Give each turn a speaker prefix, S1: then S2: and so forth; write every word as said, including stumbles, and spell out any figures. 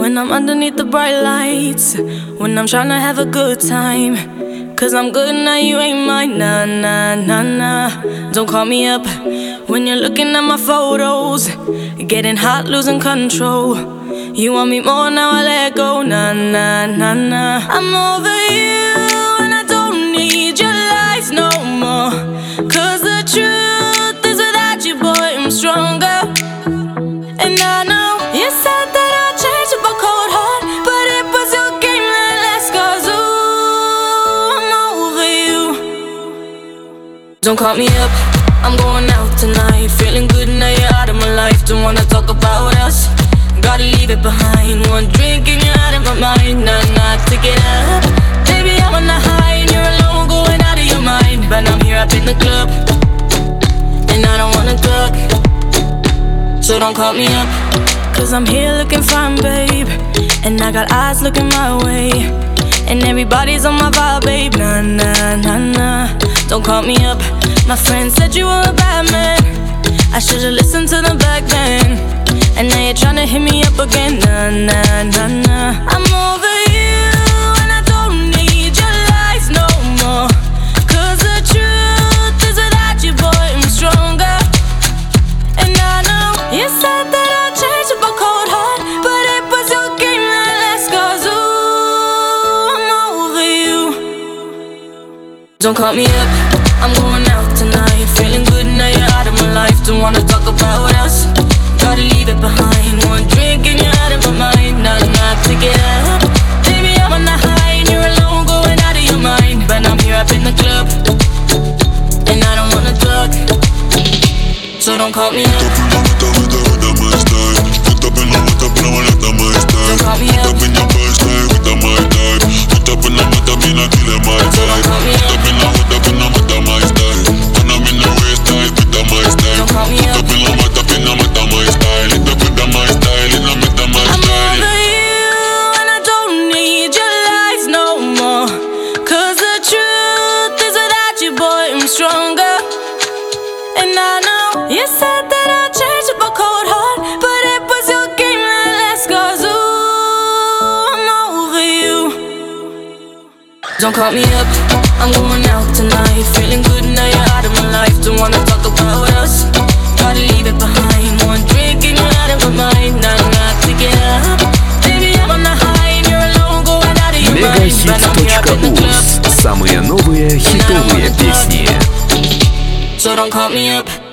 S1: when I'm underneath the bright lights, when I'm tryna have a good time. Cause I'm good now, you ain't mine, nah, nah, nah, nah. Don't call me up when you're looking at my photos, getting hot, losing control. You want me more, now I let go, nah, nah, nah, nah. I'm over you and I don't need your lies no more. Cause the truth is without you, boy, I'm stronger. And I know you said that I'd change up a cold heart, but it was your game that last. Cause ooh, I'm over you. Don't call me up, I'm going out tonight. Feeling good now you're out of my life. Don't wanna talk about us, gotta leave it behind. One drink and you're out of my mind. Nah, nah, take it up. Baby, I'm on the high and you're alone, going out of your mind. But I'm here up in the club and I don't wanna talk, so don't call me up. Cause I'm here looking fine, babe, and I got eyes looking my way, and everybody's on my vibe, babe. Nah, nah, nah, nah. Don't call me up. My friend said you were a bad man, I should've listened to them back then. And now you're tryna hit me up again. Nah, nah, nah, nah. I'm over you and I don't need your lies no more. Cause the truth is without you, boy, I'm stronger. And I know you said that I'd change up a cold heart, but it was your game that last. Cause ooh, I'm over you. Don't call me up, I'm going out tonight. Feeling good now you're out of my life. Don't wanna talk about us, gotta leave it behind. One drink and you're out of my mind. Nah, nah, take it up. Baby, I'm on the high and you're alone, going out of your mind. But I'm here up in the club and I don't wanna talk, so don't call me up. Don't call me up. Stronger. And I know you said that I'd change up a cold heart, but it was your game that last. Cause ooh, I'm over you. Don't call me up, I'm going out tonight. Feeling good now you're out of my life. Don't wanna talk about us, gotta leave it behind. One drink and you're out of my mind. Nah, nah, take it up. Baby, I'm on the high and you're alone, going out of your mind. But I'm here up in the club.
S2: Самые новые хитовые песни.
S1: So don't call me up.